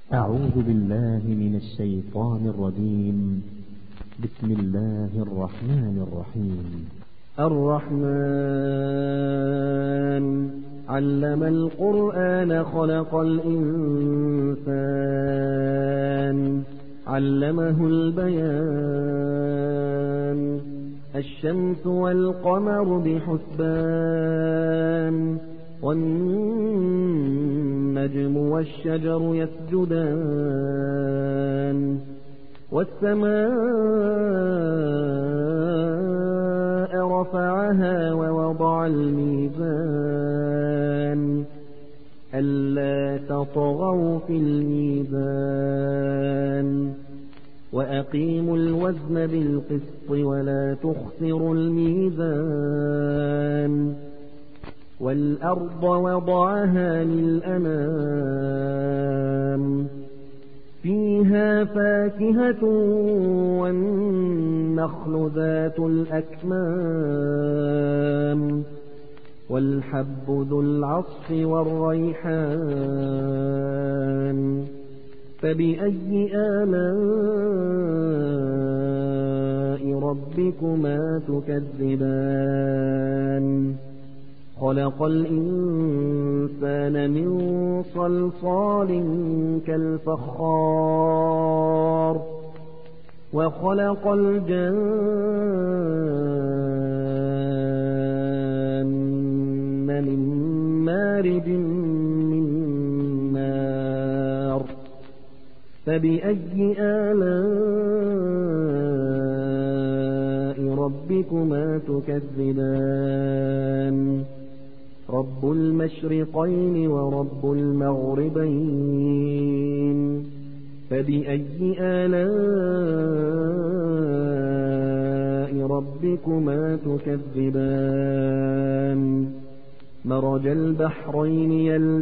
أعوذ بالله من الشيطان الرجيم. بسم الله الرحمن الرحيم. الرحمن علم القرآن خلق الإنسان علمه البيان الشمس والقمر بحسبان والنجم والشجر يسجدان والسماء رفعها ووضع الميزان ألا تطغوا في الميزان وأقيموا الوزن بالقسط ولا تخسروا الميزان والأرض وضعها للأنام فيها فاكهة والنخل ذات الأكمام والحب ذو العصف والريحان فبأي آلاء ربكما تكذبان خلق الإنسان من صلصال كالفخار وخلق الجن من مارج من نار فبأي آلاء ربكما تكذبان رب المشرقين ورب المغربين فبأي آلاء ربكما تكذبان مرج البحرين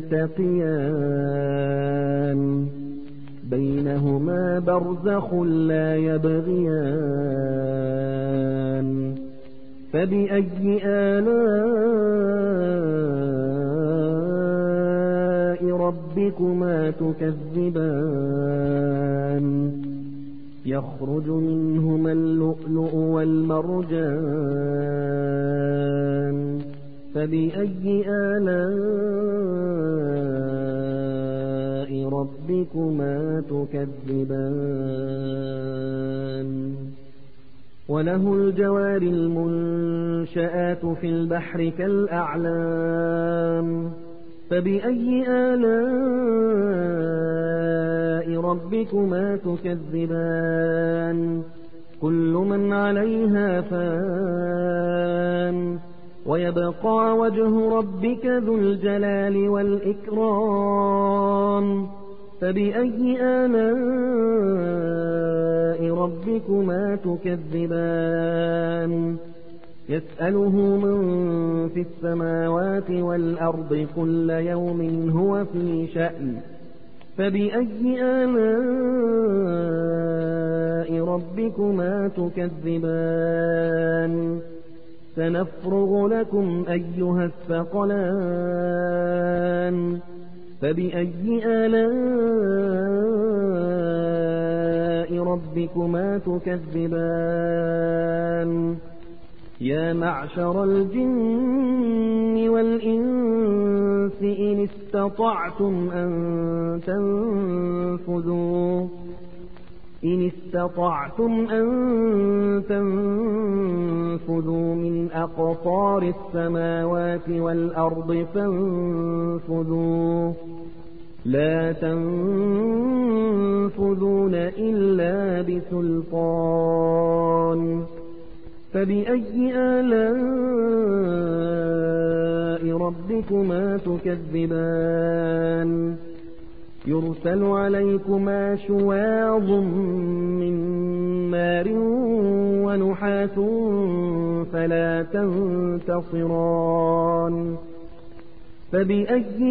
يلتقيان بينهما برزخ لا يبغيان فبأي آلاء ربكما تكذبان يخرج منهما اللؤلؤ والمرجان فبأي آلاء ربكما تكذبان وله الجوار المنشآت في البحر كالأعلام فبأي آلاء ربكما تكذبان كل من عليها فان ويبقى وجه ربك ذو الجلال والإكرام فبأي آلاء ربكما تكذبان يسأله من في السماوات والأرض كل يوم هو في شأن فبأي آلاء ربكما تكذبان سنفرغ لكم أيها الثقلان فبأي آلاء ربكما تكذبان يا معشر الجن والإنس إن استطعتم أن تنفذوا من أقطار السماوات والأرض فانفذوا لا تنفذون إلا بسلطان فبأي آلاء ربكما تكذبان يرسل عليكما شواظ من نار ونحاس فلا تنتصران فبأي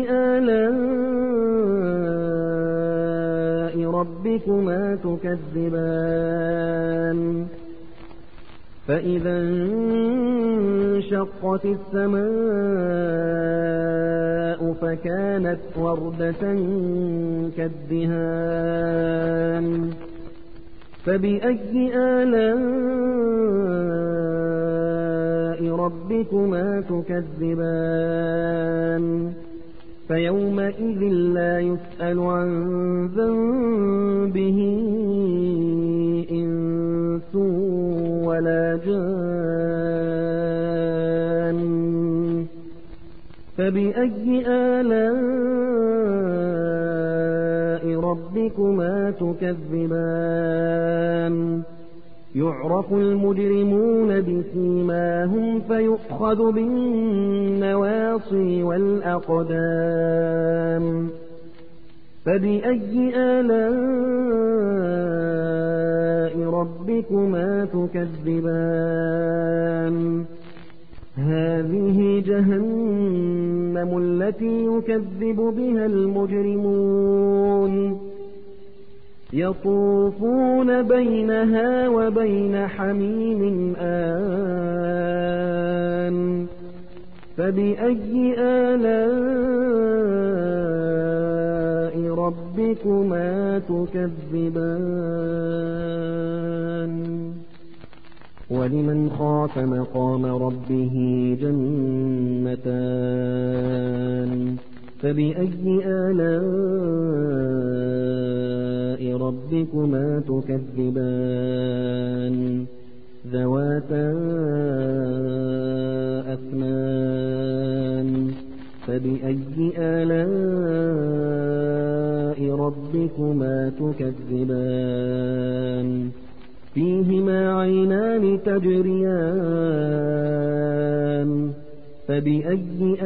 آلاء ربكما تكذبان فإذا انشقت السماء فكانت وردة كالدهان فبأي آلاء ربكما تكذبان فيومئذ لا يسأل عن ذنبه إنس ولا جان فبأي آلاء ربكما تكذبان يعرف المجرمون بسيماهم فيؤخذ بالنواصي والأقدام فبأي آلاء ربكما تكذبان هذه جهنم التي يكذب بها المجرمون يطوفون بينها وبين حميم آن فبأي آلاء ربكما تكذبان ولمن خاف مقام ربه جنتان فبأي آلاء ربكما تكذبان ذواتا أفنان فبأي آلاء ربكما تكذبان فيهما عينان تجريان فبأي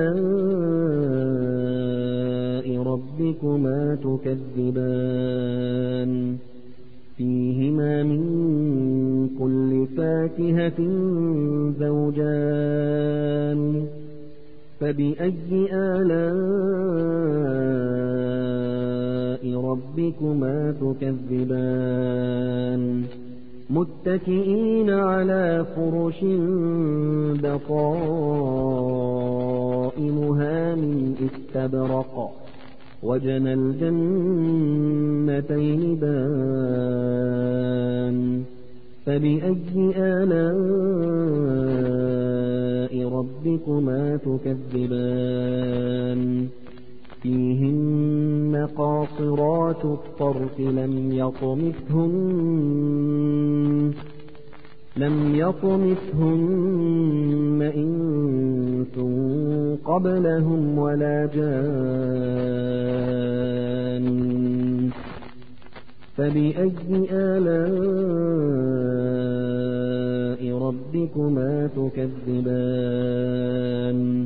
آلاء ربكما تكذبان فيهما من كل فاكهة زوجان فبأي آلاء ربكما تكذبان متكئين على فرش بطائنها من استبرق وجنى الجنتين دان فبأي آلاء ربكما تكذبان فيهن قاصرات الطرف لم يطمثهن إنس قبلهم ولا جان فبأي آلاء ربكما تكذبان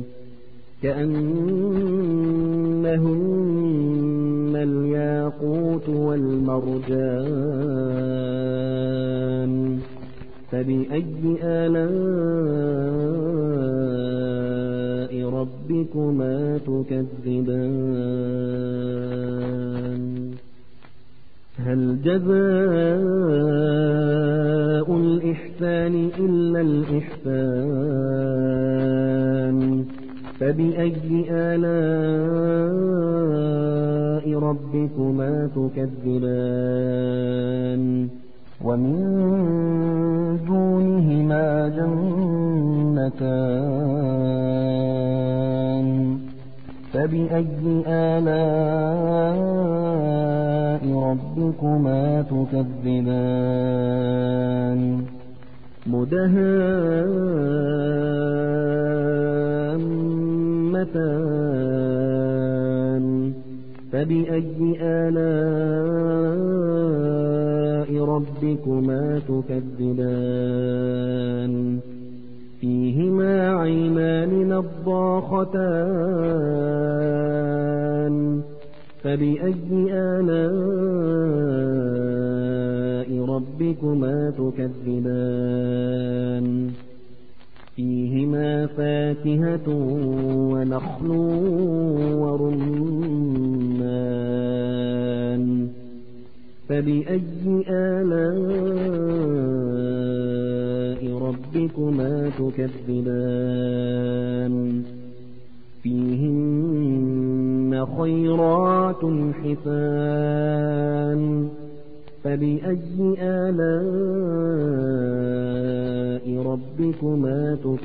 كأنهن الياقوت والمرجان فبأي آلاء ربكما تكذبان هل جزاء الإحسان إلا الإحسان فبأي آلاء ربكما تكذبان ومن دونهما جنتان فبأي آلاء ربكما تكذبان مدهامتان فبأي آلاء ربكما تكذبان فيهما عينان نضاختان فبأي آلاء ربكما تكذبان فيهما فاكهة ونخل ورمان فبأي آلاء ربكما تكذبان فيهن خيرات حسان فبأي آلاء ربكما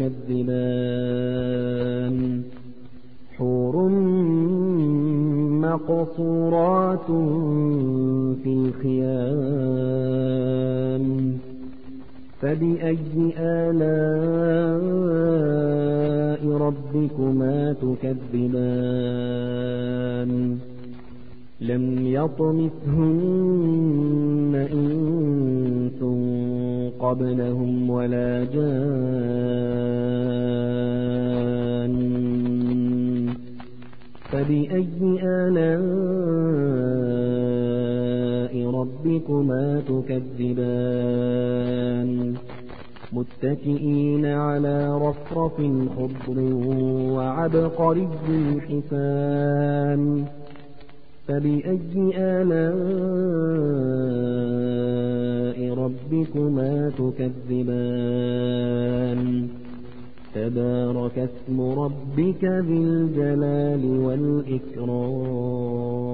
تكذبان حور مقصورات في الخيام فبأي آلاء ربكما تكذبان لم يطمثهن إنس قبلهم ولا جان فبأي آلاء ربكما تكذبان متكئين على رفرف خضر وعبقري حسان فبأي آلاء ربكما تكذبان تبارك اسم ربك ذي الجلال والإكرام